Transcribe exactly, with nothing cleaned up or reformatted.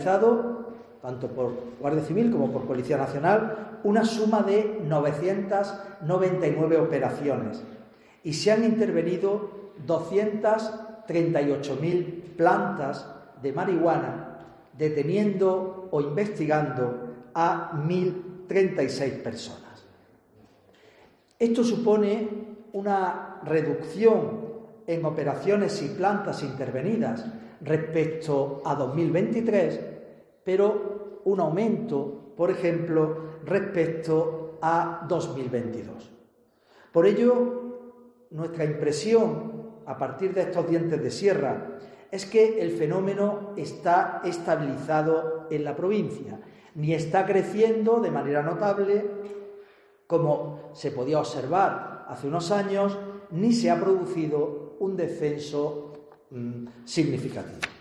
tanto por Guardia Civil como por Policía Nacional, una suma de novecientas noventa y nueve operaciones y se han intervenido doscientas treinta y ocho mil plantas de marihuana, deteniendo o investigando a mil treinta y seis personas. Esto supone una reducción en operaciones y plantas intervenidas respecto a dos mil veintitrés, pero un aumento, por ejemplo, respecto a dos mil veintidós. Por ello, nuestra impresión, a partir de estos dientes de sierra, es que el fenómeno está estabilizado en la provincia, ni está creciendo de manera notable, como se podía observar hace unos años, ni se ha producido un descenso mmm, significativo.